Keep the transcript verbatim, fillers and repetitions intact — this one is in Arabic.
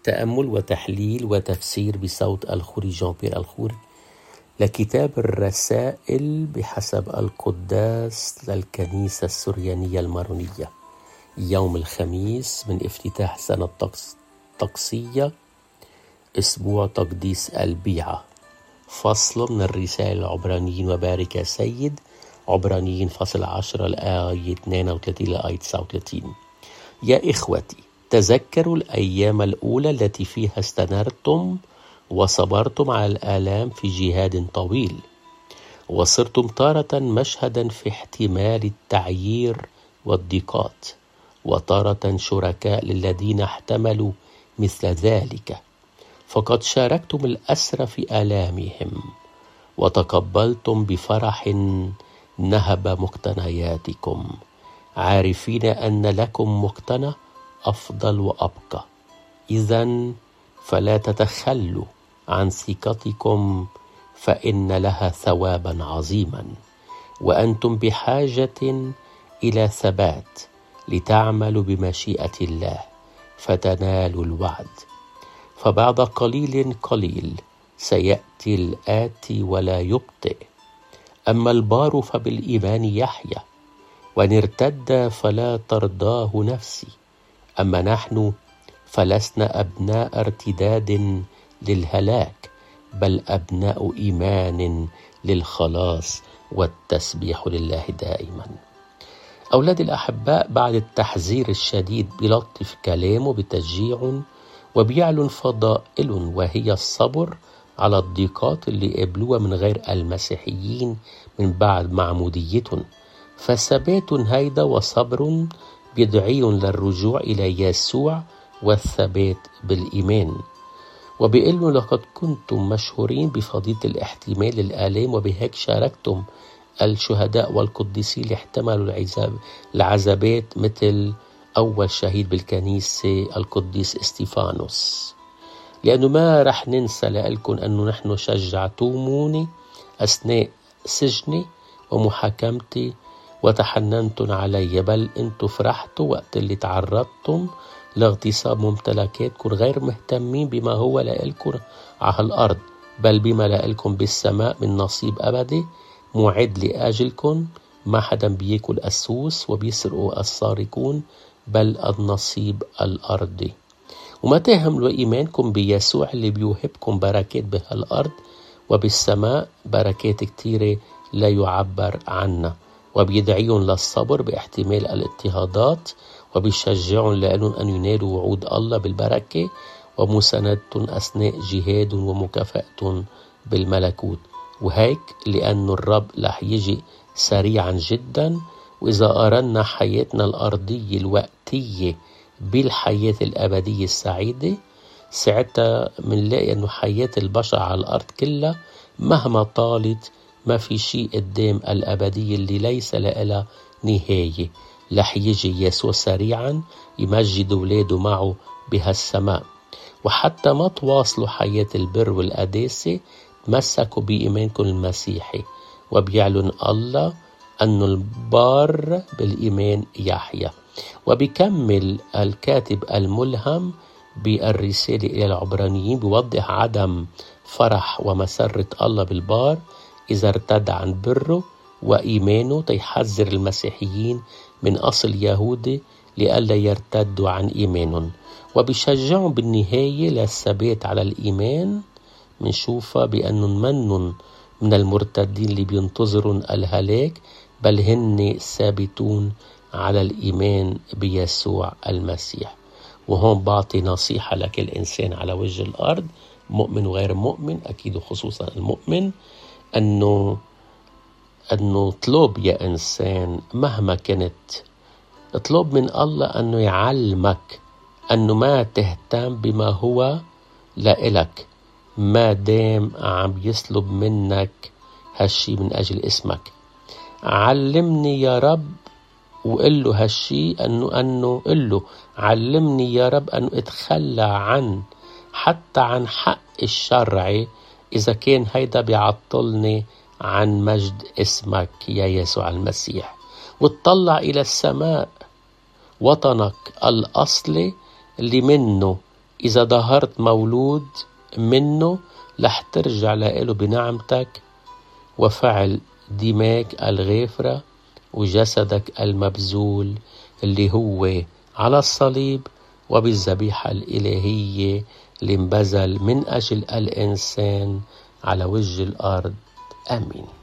تأمل وتحليل وتفسير بصوت الخوري جان بيير الخوري لكتاب الرسائل بحسب القداس للكنيسة السريانية المارونية، يوم الخميس من افتتاح سنة طقسية، أسبوع تقديس البيعة. فصل من الرسالة العبرانيين وبارك يا سيد، عبرانيين فصل عشرة الآية اثنين وثلاثين لآية تسعة وثلاثين. يا إخوتي، تذكروا الأيام الأولى التي فيها استنرتم وصبرتم على الآلام في جهاد طويل، وصرتم تارة مشهدا في احتمال التعيير والضيقات، وتارة شركاء للذين احتملوا مثل ذلك، فقد شاركتم الأسرى في آلامهم، وتقبلتم بفرح نهب مقتنياتكم، عارفين أن لكم مقتنى أفضل وأبقى. إذن فلا تتخلوا عن ثقتكم، فإن لها ثوابا عظيما، وأنتم بحاجة إلى ثبات لتعملوا بمشيئة الله فتنالوا الوعد. فبعد قليل قليل سيأتي الآتي ولا يبطئ، أما البار فبالإيمان يحيا، وإن ارتد فلا ترضاه نفسي. أما نحن فلسنا أبناء ارتداد للهلاك، بل أبناء إيمان للخلاص، والتسبيح لله دائما. أولادي الأحباء، بعد التحذير الشديد بلطف كلامه بتشجيع وبيعلن فضائل، وهي الصبر على الضيقات اللي قبلوها من غير المسيحيين من بعد معموديتهم. فثبات هيدا وصبر بيدعيهم للرجوع إلى يسوع والثبات بالإيمان. وبيقولوا لقد كنتم مشهورين بفضيلة الاحتمال الآلام، وبهيك شاركتم الشهداء والقديسين اللي احتملوا العذابات، مثل أول شهيد بالكنيسة القديس استيفانوس. لأنه ما رح ننسى لألكم أنه نحن شجعتموني أثناء سجني ومحاكمتي وتحننتم علي، بل أنتم فرحتوا وقت اللي تعرضتم لاغتصاب ممتلكاتكم، غير مهتمين بما هو لألكم على الأرض، بل بما لألكم بالسماء من نصيب أبدي موعد لأجلكم. ما حدا بياكل السوس وبيسرقوا السارقون، بل النصيب الأرضي. وما تهملوا إيمانكم بيسوع اللي بيوهبكم بركات بهالأرض وبالسماء، بركات كتيرة لا يعبر عنها، وبيدعيهم للصبر باحتمال الاضطهادات، وبيشجعهم لأنهم أن ينالوا وعود الله بالبركة ومساندتهم أثناء جهاد ومكافأتهم بالملكوت. وهيك لأن الرب رح يجي سريعا جدا، وإذا قارنا حياتنا الأرضية الوقتية بالحياة الأبدية السعيدة، ساعتها منلاقي أنه حياة البشر على الأرض كلها مهما طالت ما في شيء قدام الأبدية اللي ليس لها نهاية. رح يجي يسوع سريعا يمجد ولاده معه بهالسماء. وحتى ما تواصلوا حياة البر والقداسة، تمسكوا بإيمانكم المسيحي، وبيعلن الله أن البار بالإيمان يحيا. وبيكمل الكاتب الملهم بالرسالة إلى العبرانيين بيوضح عدم فرح ومسرة الله بالبار إذا ارتد عن بره وإيمانه، تيحذر المسيحيين من أصل يهودي لئلا يرتدوا عن إيمانهم، وبيشجعهم بالنهاية للثبات على الإيمان. منشوفها بأنهم منن من المرتدين اللي بينتظرون الهلاك، بل هن ثابتون على الإيمان بيسوع المسيح. وهون بعطي نصيحة لكل إنسان على وجه الأرض، مؤمن وغير مؤمن، أكيد خصوصا المؤمن، أنه أنه اطلب يا إنسان مهما كنت، اطلب من الله أنه يعلمك أنه ما تهتم بما هو لإلك، ما دام عم يسلب منك هالشي من أجل اسمك. علمني يا رب، وقل له هالشي أنه أنه قل له علمني يا رب أن أتخلى عن حتى عن حق الشرعي إذا كان هيدا بيعطلني عن مجد اسمك يا يسوع المسيح. وتطلع إلى السماء، وطنك الأصلي اللي منه إذا ظهرت مولود منه رح ترجع له بنعمتك وفعل دماءك الغافرة وجسدك المبذول اللي هو على الصليب وبالذبيحة الإلهية اللي انبذل من أجل الإنسان على وجه الأرض. آمين.